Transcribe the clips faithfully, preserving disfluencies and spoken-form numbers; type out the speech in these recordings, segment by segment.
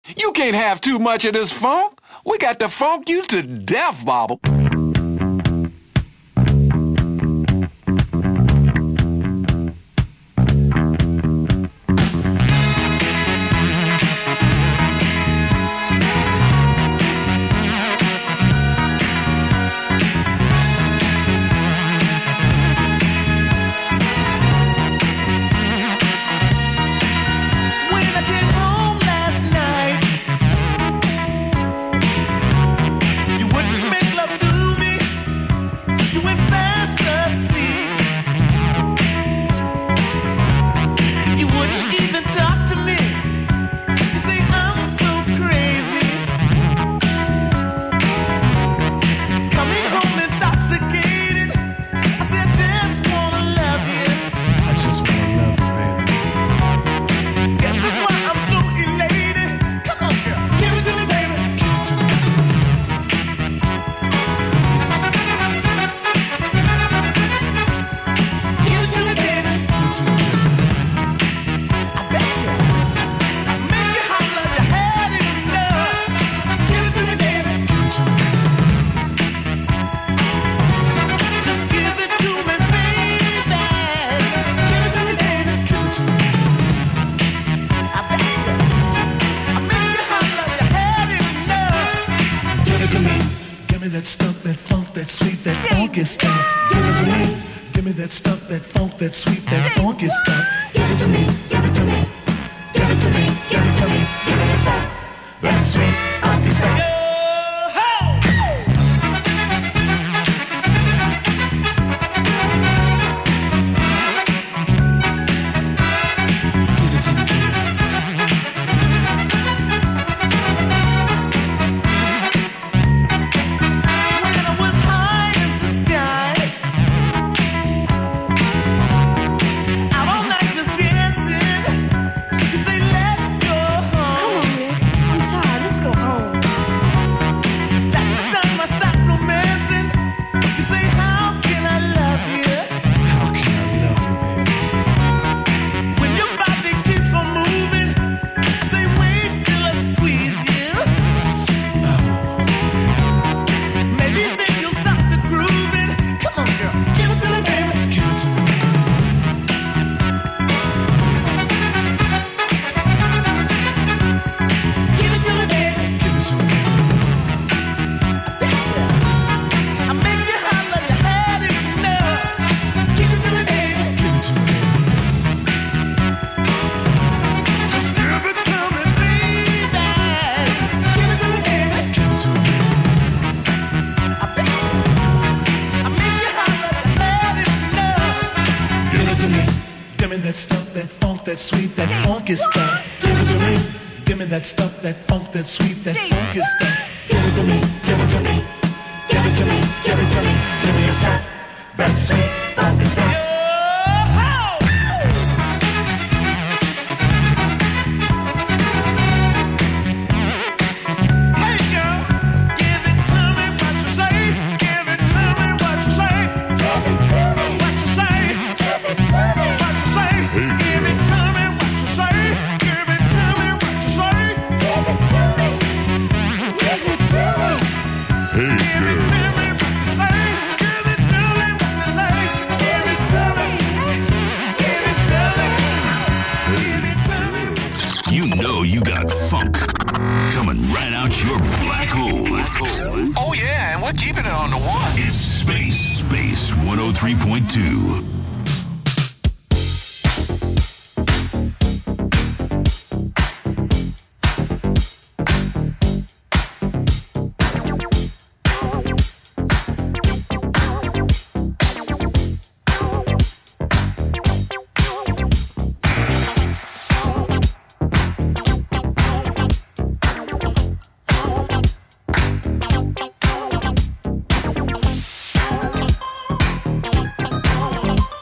You can't have too much of this funk. We got to funk you to death, Bobble. That stuff, that funk, that sweet, that funk is stuff. Give it to me, give it to me, give it to me, give it to me. Give me a stuff, that sweet, funk is stuff. one oh three point two. Oh,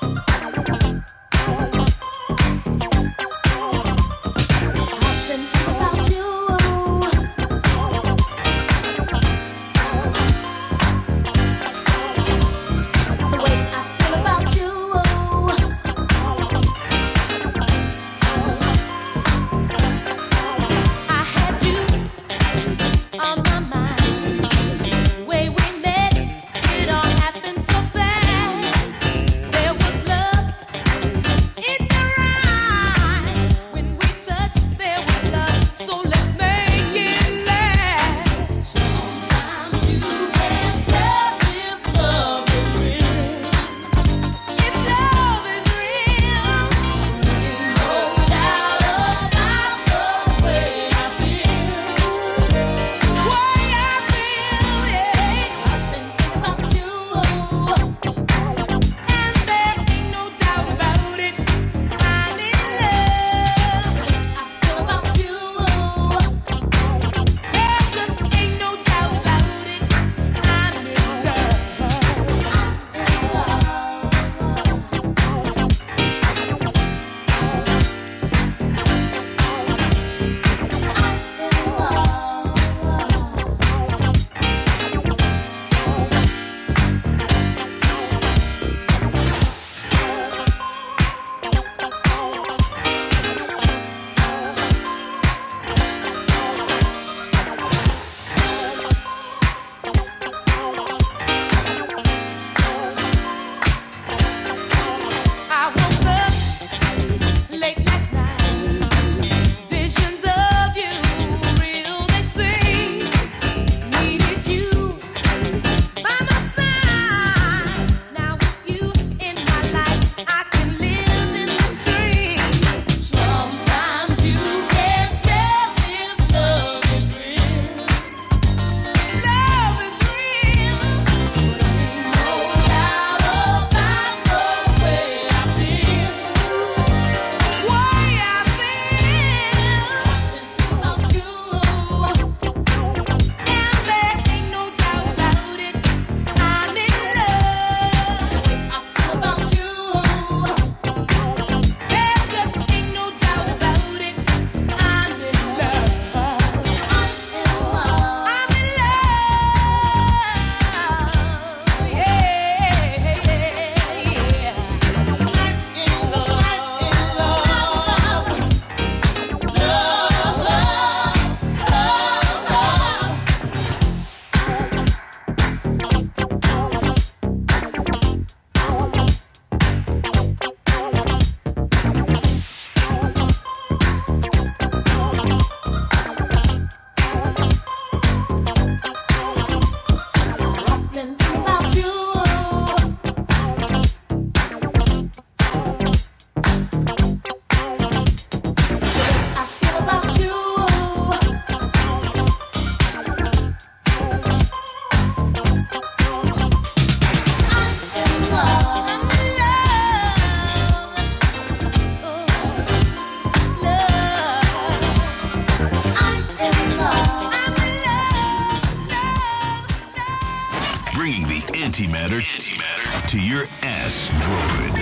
antimatter, antimatter to your asteroid.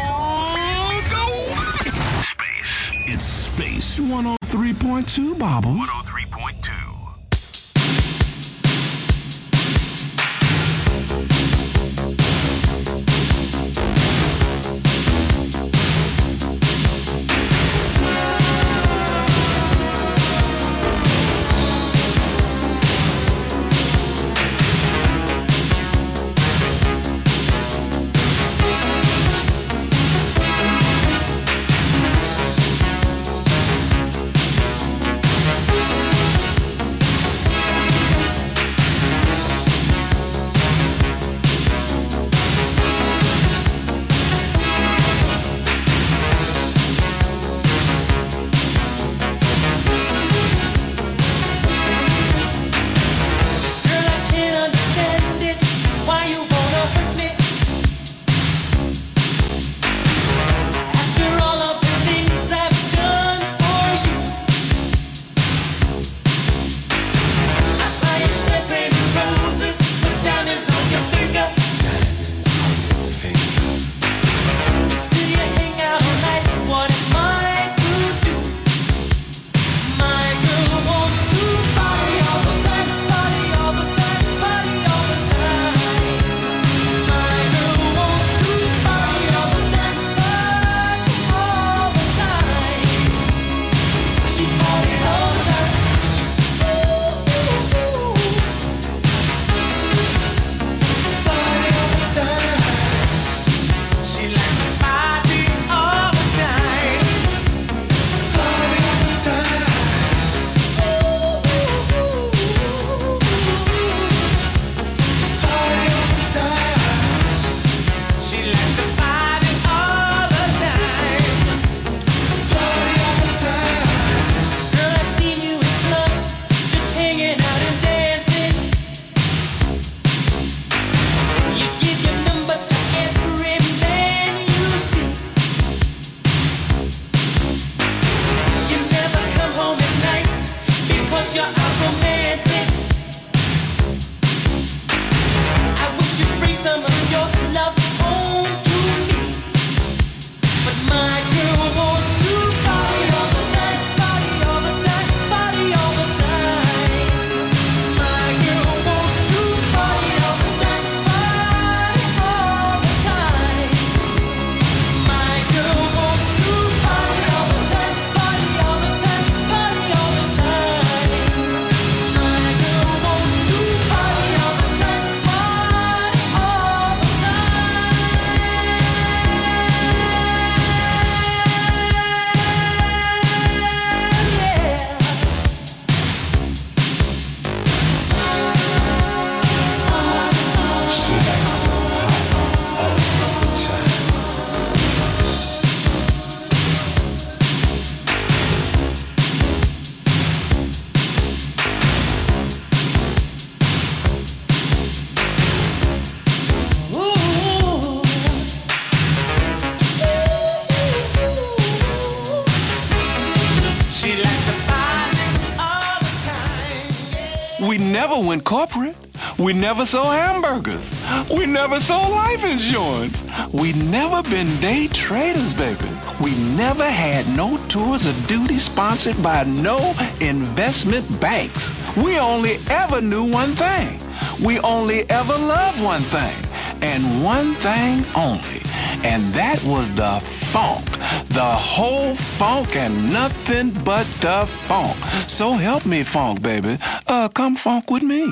Space. It's Space one oh three point two, Bobbles. one oh three point two. We never went corporate. We never sold hamburgers. We never sold life insurance. We never been day traders, baby. We never had no tours of duty sponsored by no investment banks. We only ever knew one thing. We only ever loved one thing. And one thing only. And that was the funk. The whole funk and nothing but the funk. So help me, funk, baby. Uh, come funk with me.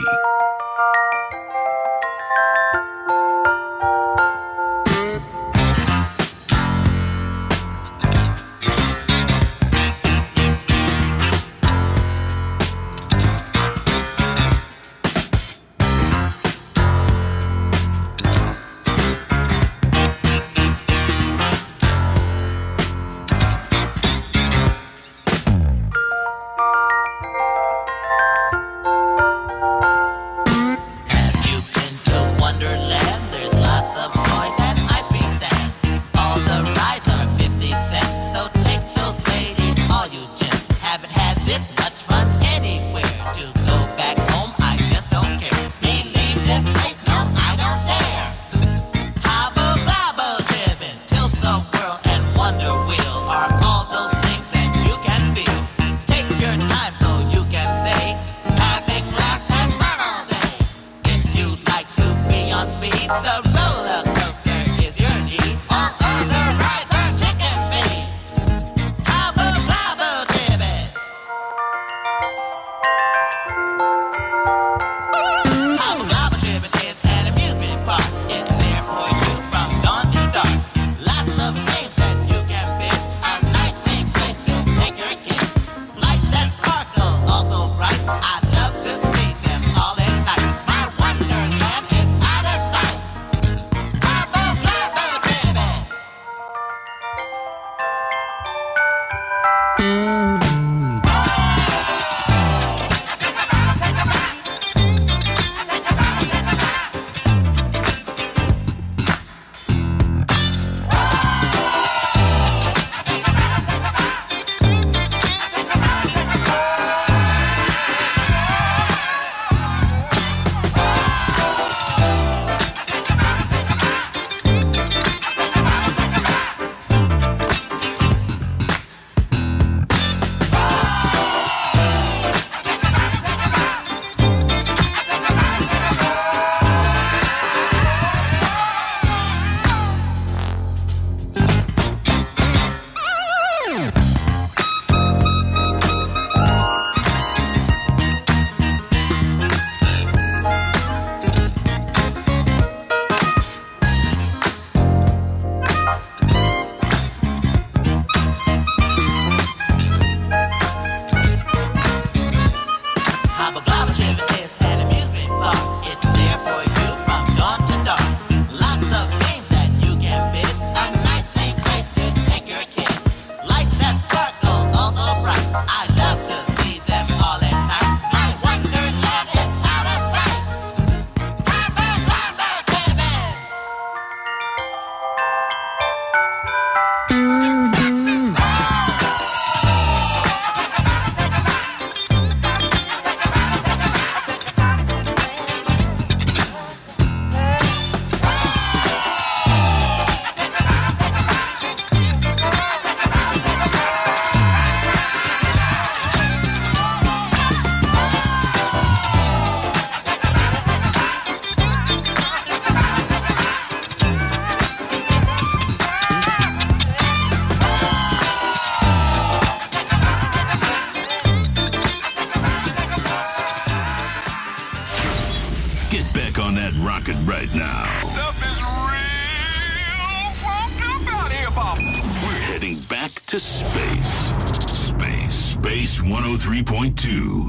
market right now. Stuff is real funked up out here, Bob. We're heading back to space. Space. Space one oh three point two.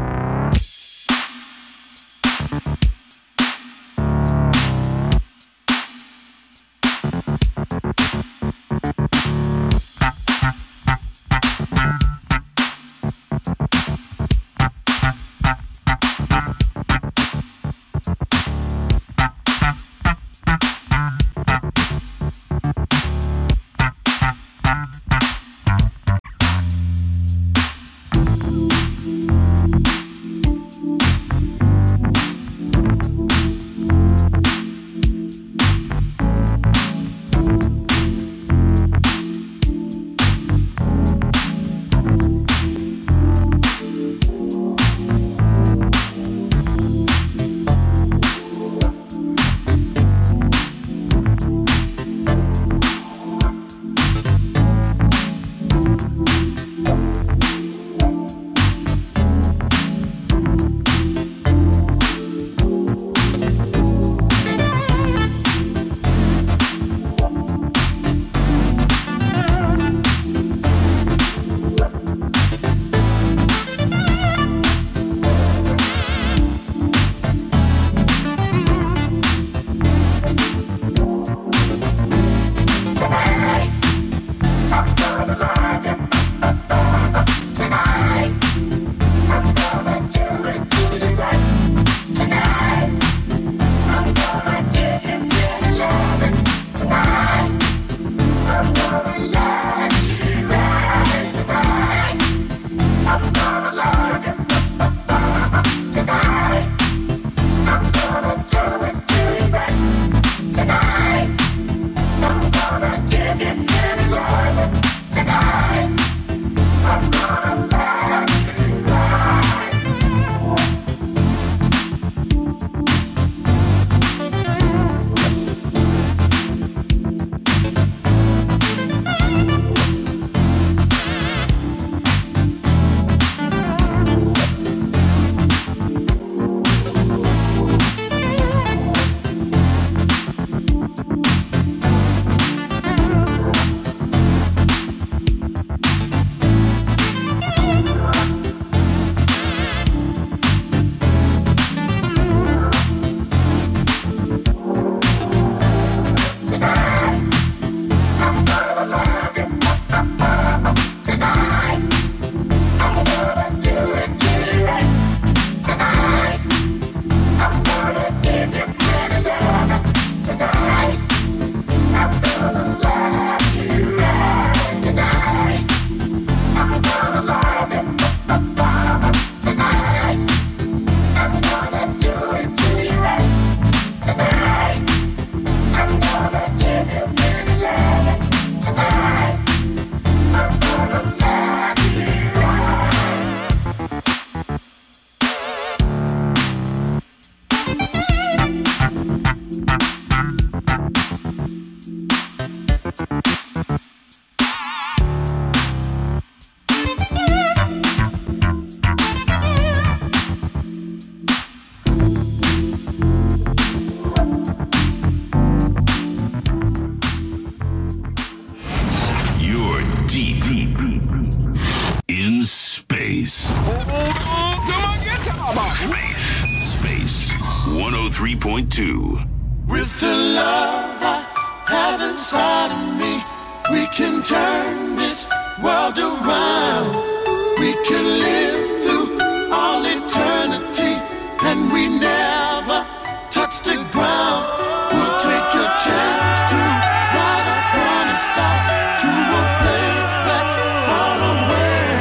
one oh three point two. With the love I have inside of me, we can turn this world around. We can live through all eternity, and we never touch the ground. We'll take a chance to ride upon a star to a place that's far away.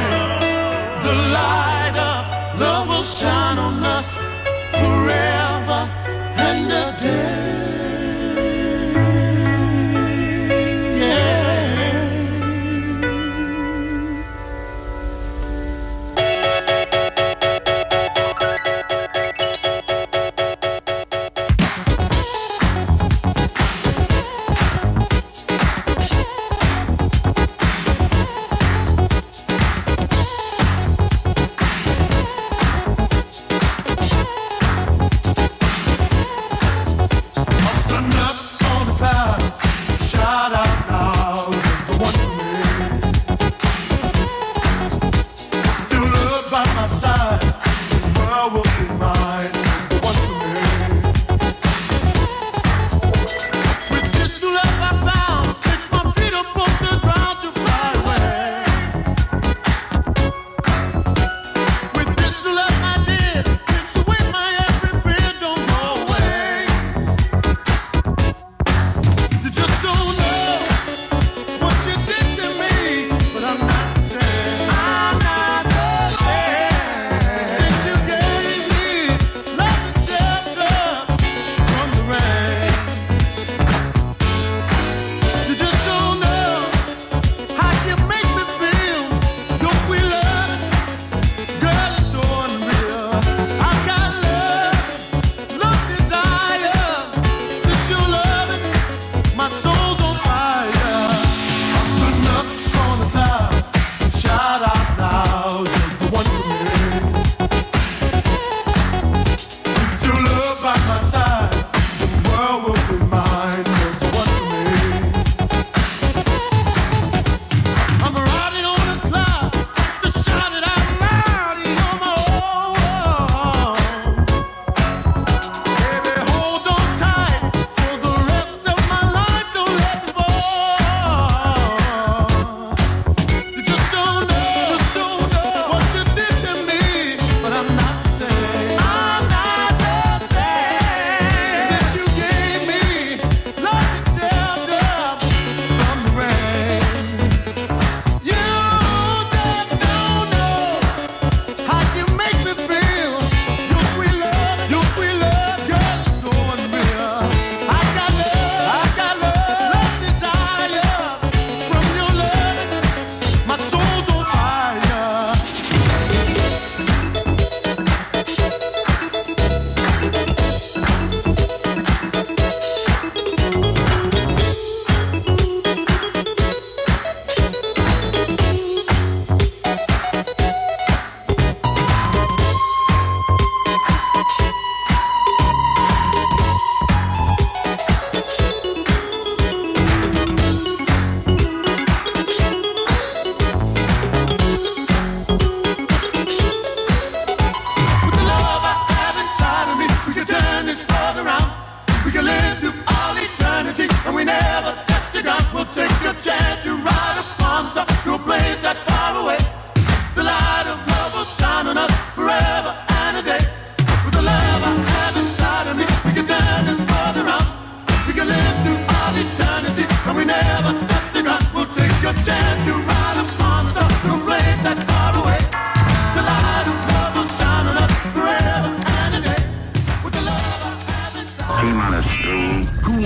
The light of love will shine on us forever and a day.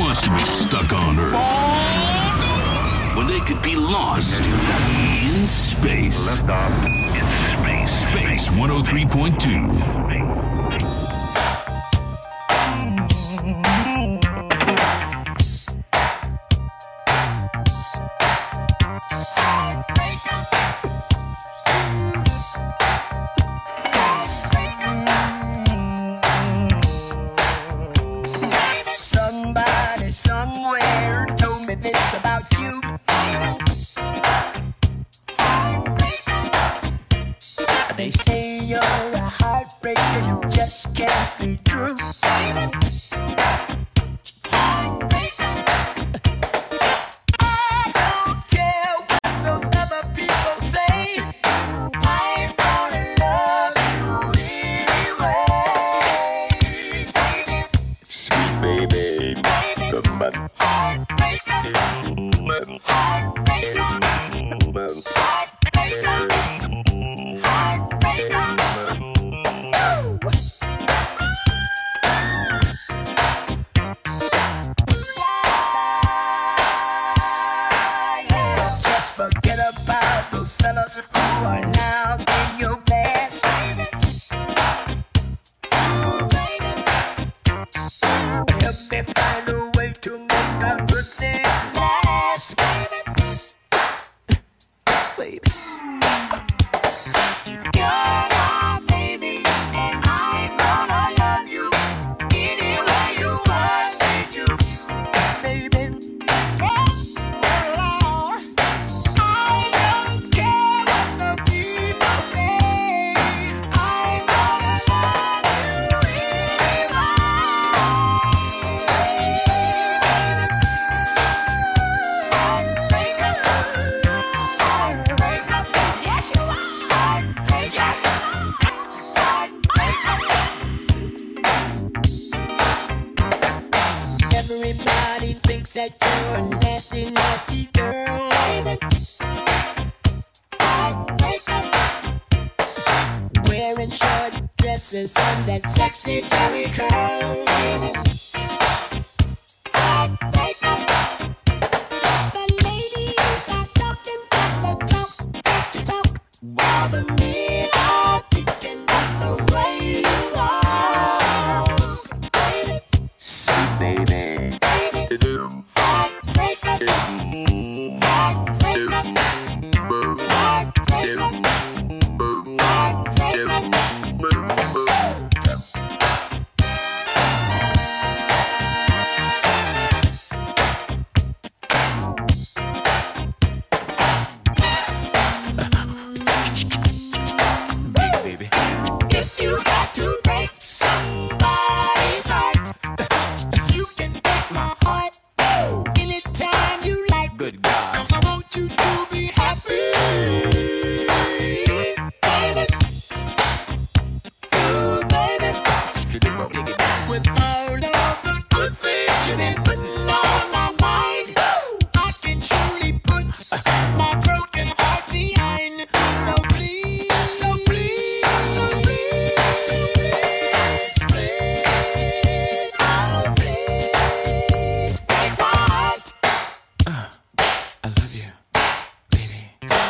wants to be stuck on Earth when they could be lost in space? Liftoff in space. Space one oh three point two. Somebody somewhere told me this about you. They say you're a heartbreaker, you just can't be true. I don't care what those other people say, I'm gonna love you anyway. Sweet baby, come on. Just forget about those fellas who are now in your past. Help me find a way to make that good thing last, baby. You're my baby, and I'm gonna love you any way you want me to, baby. I don't care what the people say, I'm gonna love you yes you are. Everybody thinks that you're a nasty, nasty girl. Wearing short dresses and that sexy Jerry curl. The ladies are talking about the talk that you talk, while the men are picking up the way you walk. Sweet baby. If you got to break somebody's heart, you can break my heart anytime you like. Good God. 'Cause I want you to be happy, baby. Ooh, baby. With all of the good things you've been putting on my mind, I can truly put my broken heart behind. So please, so please, so please, please, oh please, break my heart. I love you, baby.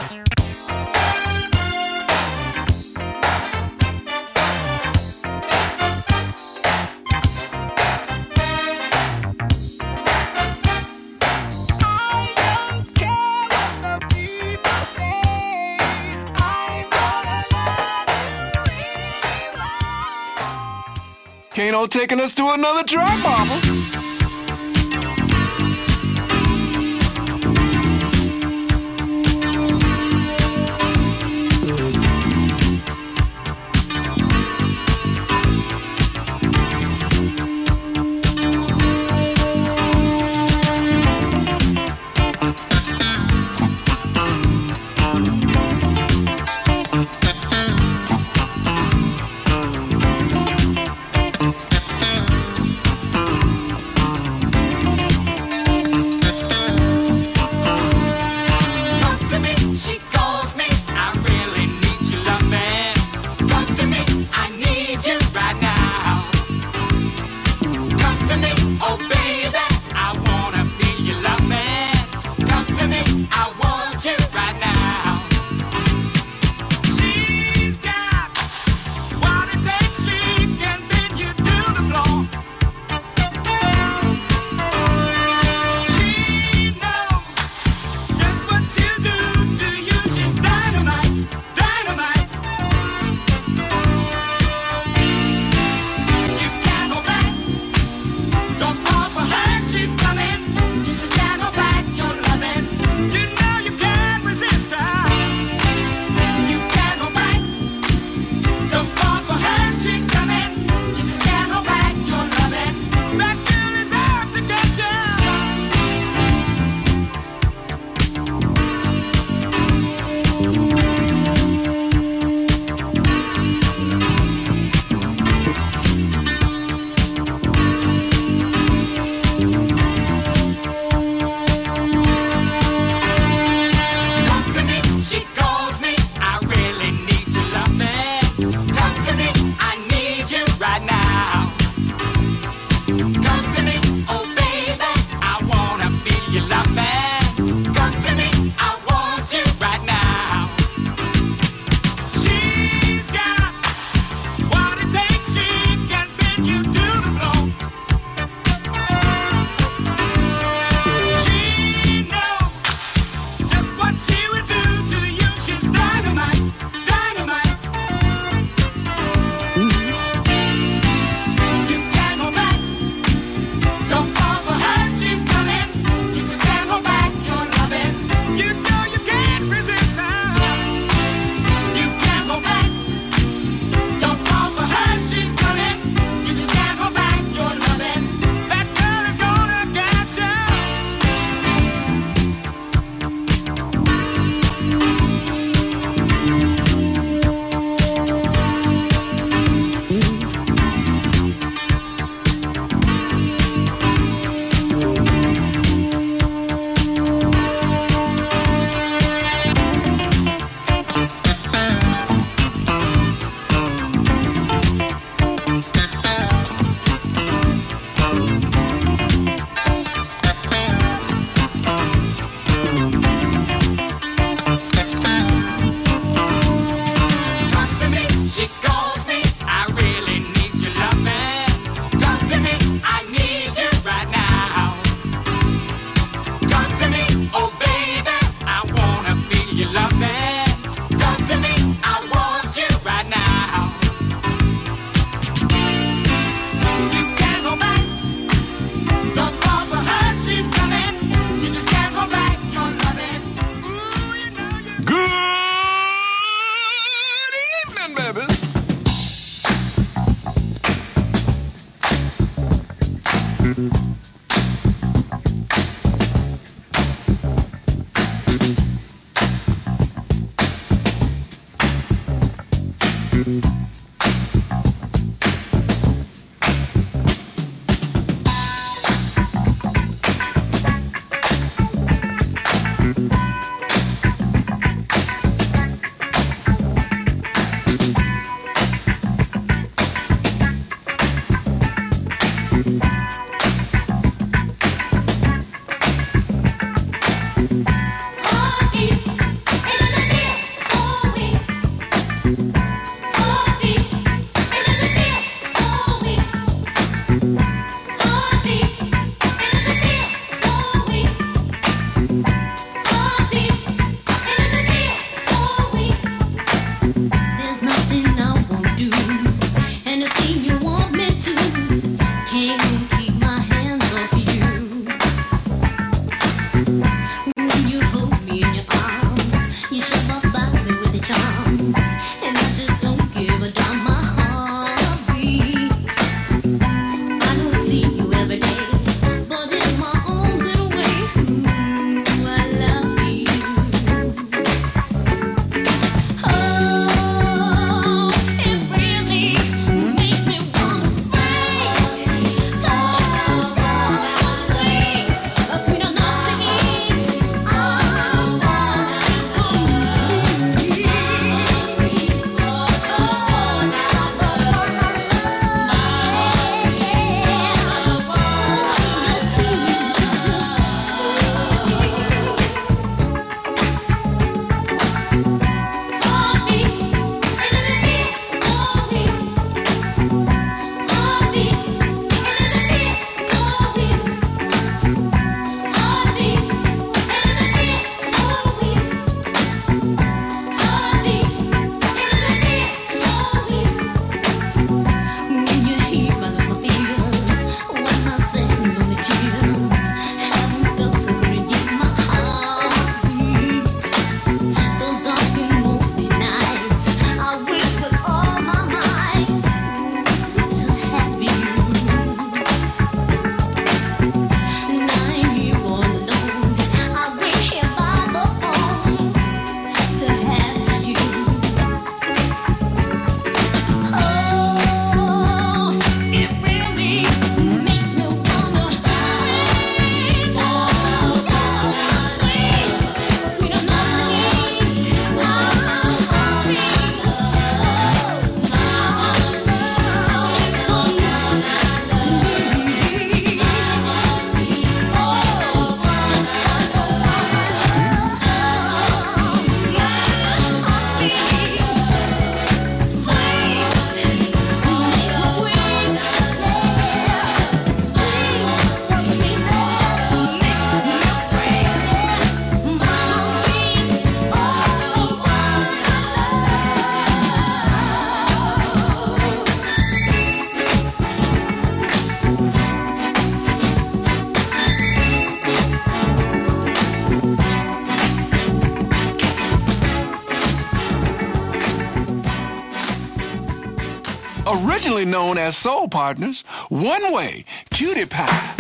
I don't care what the people say, I'm gonna love you anyway. Kano taking us to another track, mama. Originally known as Soul Partners, One Way, Cutie Pie.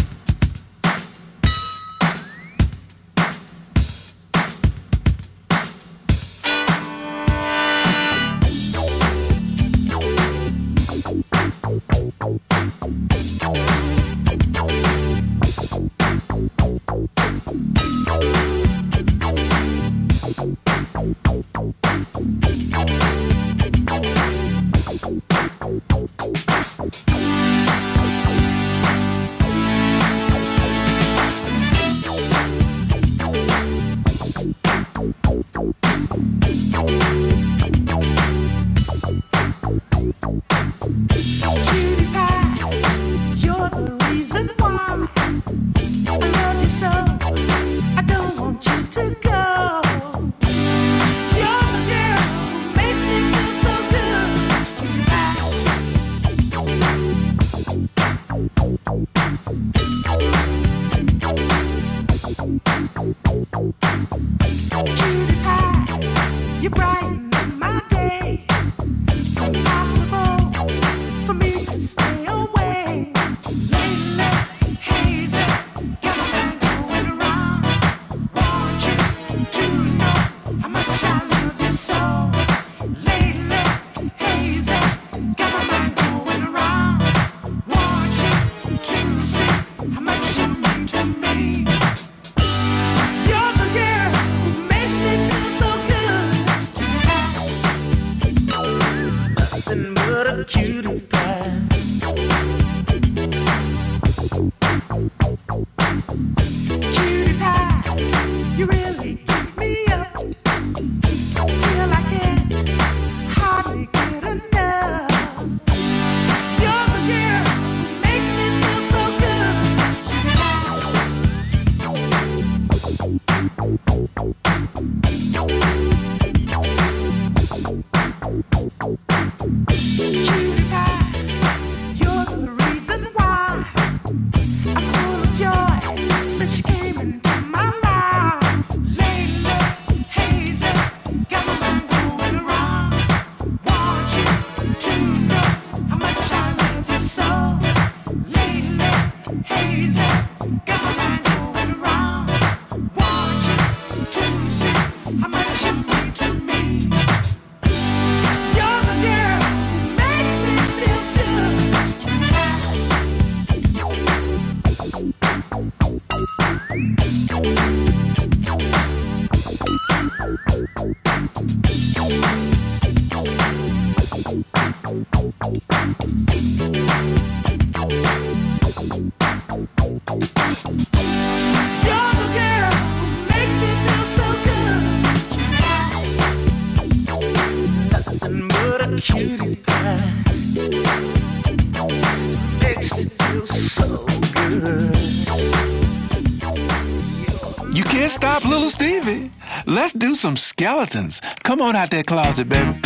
For me to stay away. Lately, cutie pie. Cutie pie, you really keep me up till I can't hardly get enough. You're the girl who makes me feel so good. Cutie pie, you're the reason why I'm full of joy since you came into my life. Lately, hazy, got my mind going around. Want you to know how much I love you so. Lately, hazy, got my mind going around. Want you to see how much you mean to me. You're the girl who makes me feel good. You're the girl who makes me feel so good. Nothing but a cutie pie makes me feel so good. You can't stop little Stevie. Let's do some skeletons. Come on out that closet, baby.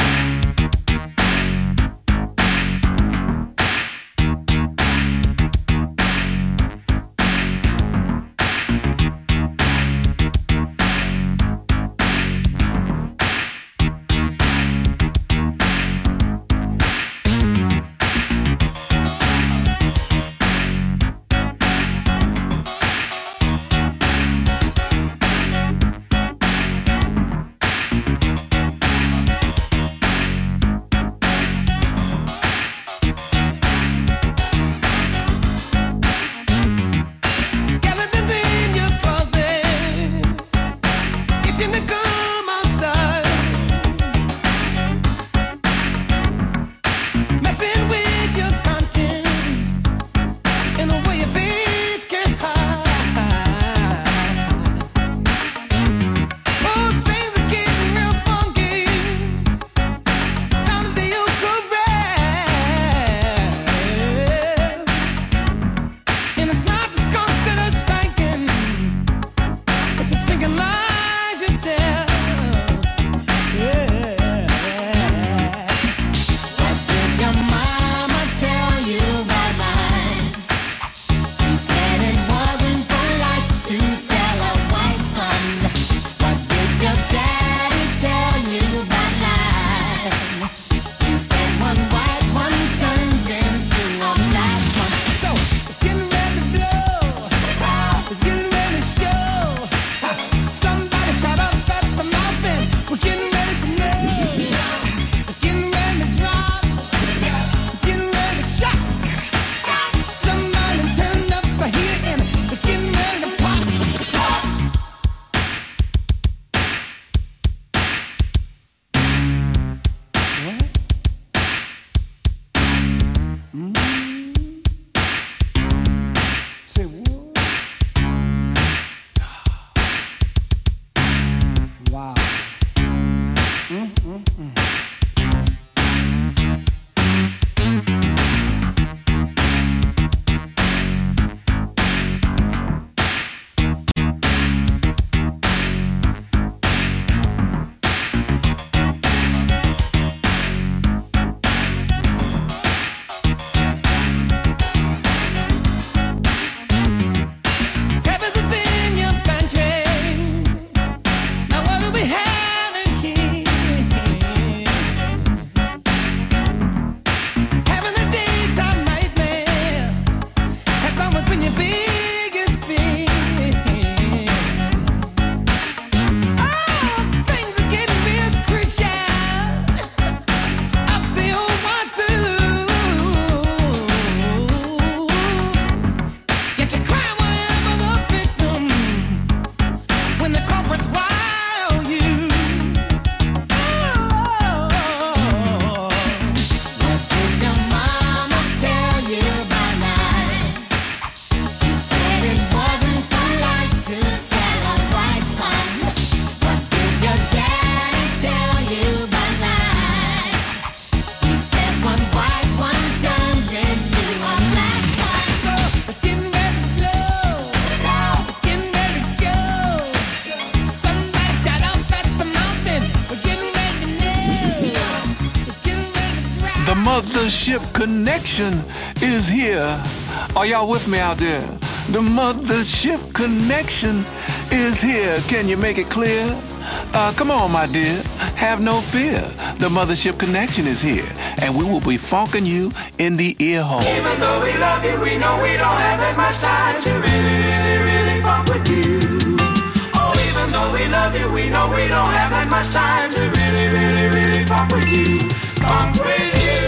mothership connection is here. Are y'all with me out there? The mothership connection is here. Can you make it clear? Uh, come on, my dear. Have no fear. The mothership connection is here, and we will be funking you in the ear hole. Even though we love you, we know we don't have that much time to really, really, really funk with you. Oh, even though we love you, we know we don't have that much time to really, really, really funk with you. Funk with you.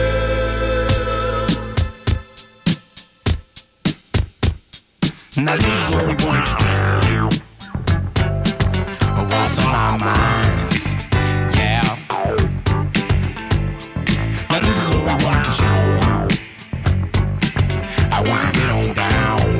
Now this is what we wanted to do. What's on our minds? Yeah. Now this is what we wanted to show. I want to get on down.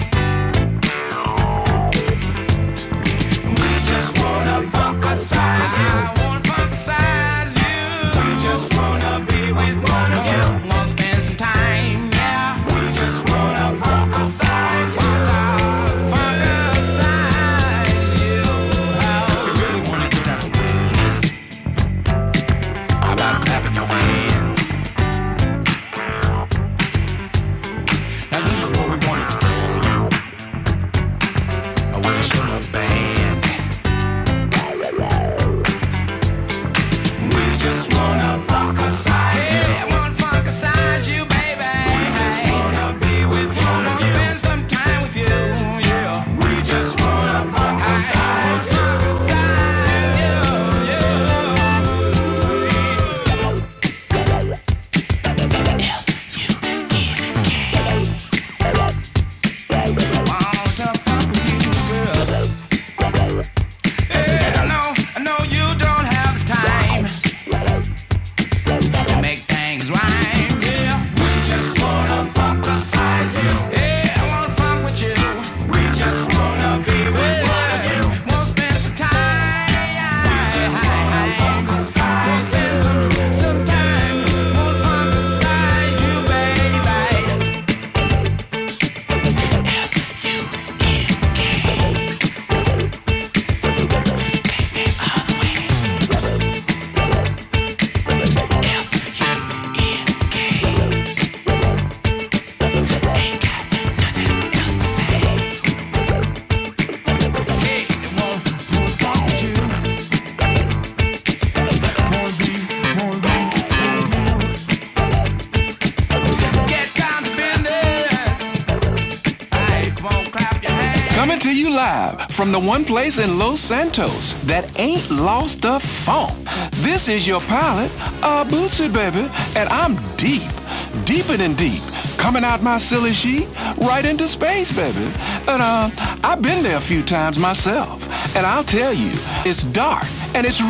We just wanna funk-a-size you. I wanna funk-a-size you. We just wanna be with one of you. Wanna spend some time, yeah. We just wanna funk-a-size you. From the one place in Los Santos that ain't lost the funk. This is your pilot, uh, Bootsy, baby, and I'm deep, deeper than deep, coming out my silly sheet right into space, baby. And uh, I've been there a few times myself, and I'll tell you, it's dark and it's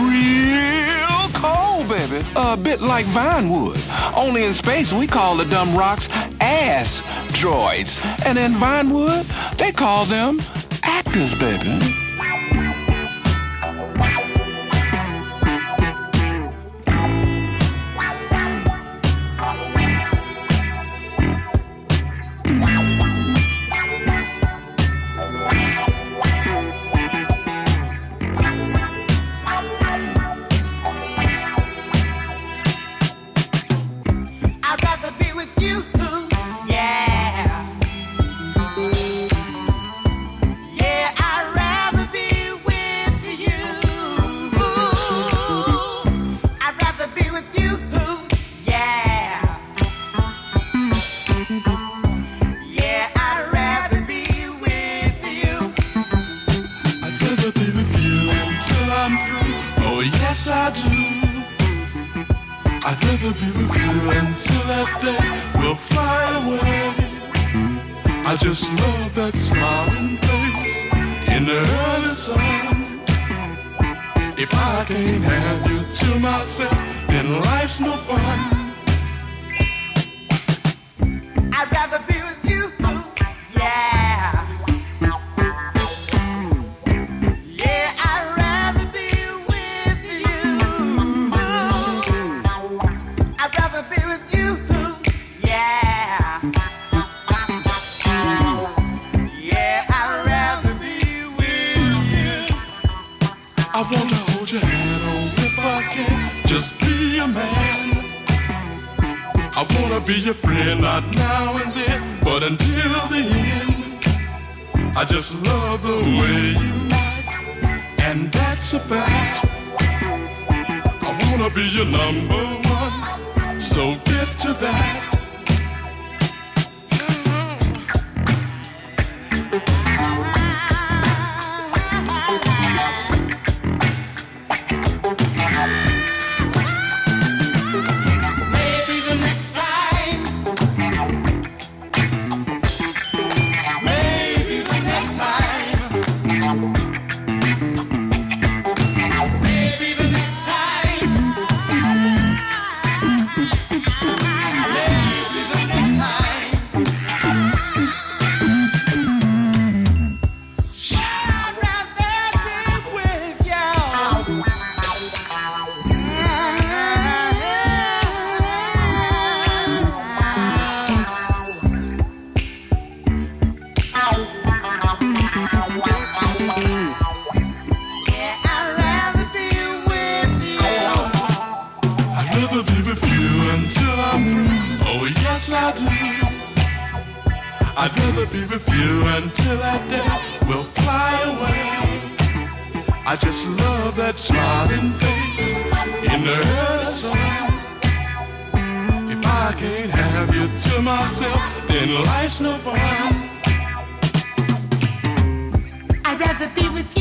real cold, baby. A bit like Vinewood. Only in space we call the dumb rocks ass droids, and in Vinewood they call them actors, baby. Just be a man. wanna be your friend, not now and then, but until the end. I just love the way you lie, and that's a fact. I wanna be your number one, so get to that. I'd rather be with you until that day will fly away. I just love that smiling face in the early sun. If I can't have you to myself, then life's no fun. I'd rather be with